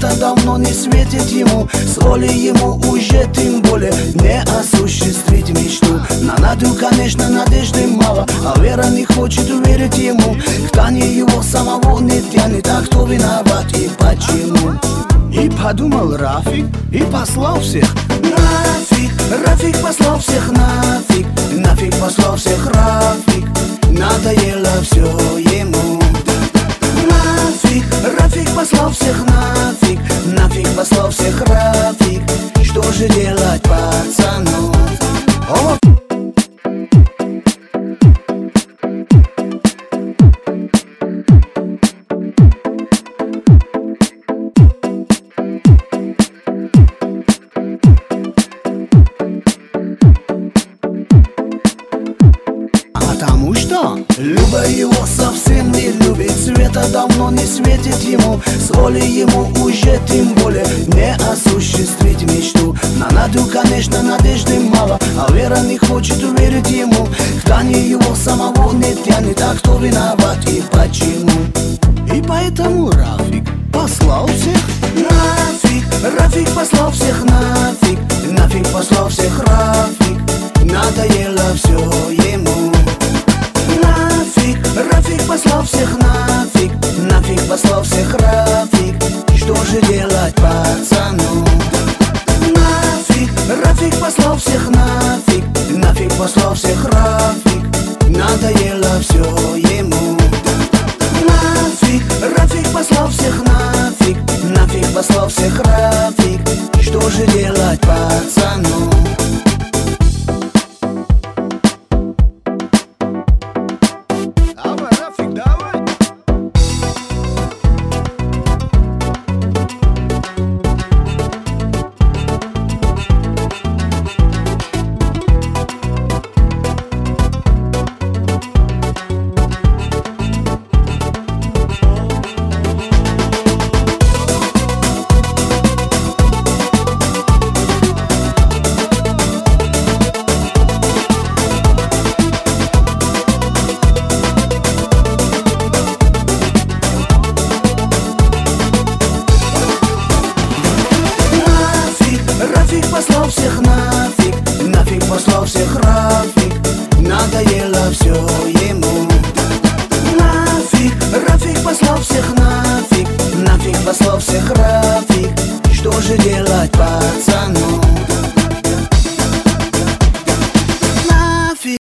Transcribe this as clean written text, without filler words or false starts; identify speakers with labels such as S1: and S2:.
S1: света давно не светит ему. С волей ему уже тем более не осуществить мечту. На Надю, конечно, надежды мало, а Вера не хочет верить ему. К Тане его самого не тянет, а кто виноват и почему? И подумал Рафик, и послал всех нафиг. Рафик послал всех нафиг, нафиг послал всех Рафик. Надоело все ему. Нафиг, Рафик послал всех нафиг, нафиг послал всех Рафик. Что же делать, пацану? О! Потому что Люба его совсем не любит, света давно не светит ему. С волей ему уже тем более не осуществить мечту. На Надю, конечно, надежды мало, а Вера не хочет верить ему. К Тане его самого не тянет, а кто виноват и почему? И поэтому Рафик послал всех нафиг. Рафик послал всех нафиг, нафиг послал всех Рафик. Надоело все ему. Нафиг, Рафик послал всех нафиг, нафиг послал всех Рафик. Что же делать, пацану? Нафиг, Рафик послал всех нафиг, нафиг послал всех Рафик. Надоело все ему. Нафиг, Рафик послал всех нафиг, нафиг послал всех Рафик. Что же делать, пацану? Рафик послал всех нафиг, нафиг послал всех Рафик. Надоело все ему. Нафиг, Рафик послал всех нафиг, нафиг послал всех Рафик. Что же делать, пацаны?